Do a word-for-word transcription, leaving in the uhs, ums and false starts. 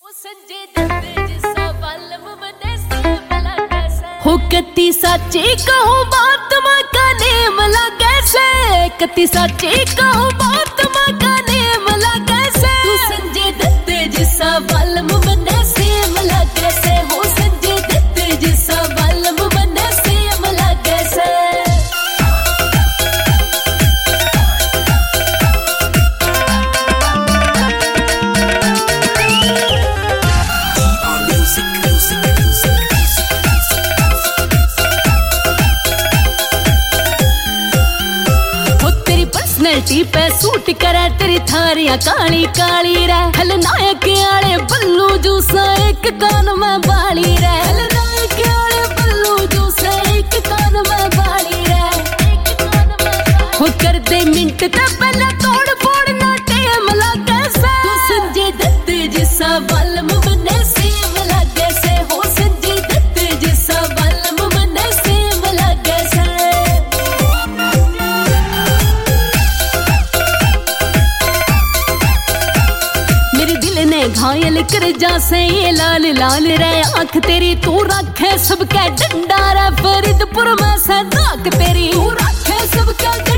हो कत्ती साची कहूँ बात माँ का नेम लगे से, कत्ती साची कहूँ बात माँ का नेम लगे से। तू संजय दत्त जिसा बालम बने सेम लगे से, हो संजय दत्त जिसा बालम बने सेम लगे से। पर्सनैलिटी पे सूट करे तेरी थारियां काली काली रे, खलनायक आले बल्लू जूसा एक कान में बाली रे, खलनायक आले बल्लू जूसा एक कान में बाली रे। हो कर दे मिनट ते पहले तोड़ फोड़ ना टेम लगे से। तू संजय दत्त जिसा बालम बने सेम लगे से, हो संजय दत्त जिसा बालम बने सेम लगे से। घायल कर जा से ये लाल लाल रे आंख तेरी, तू रखे सबके डंडा रे फरीदपुर में से दाग तेरी, तू रखे सबके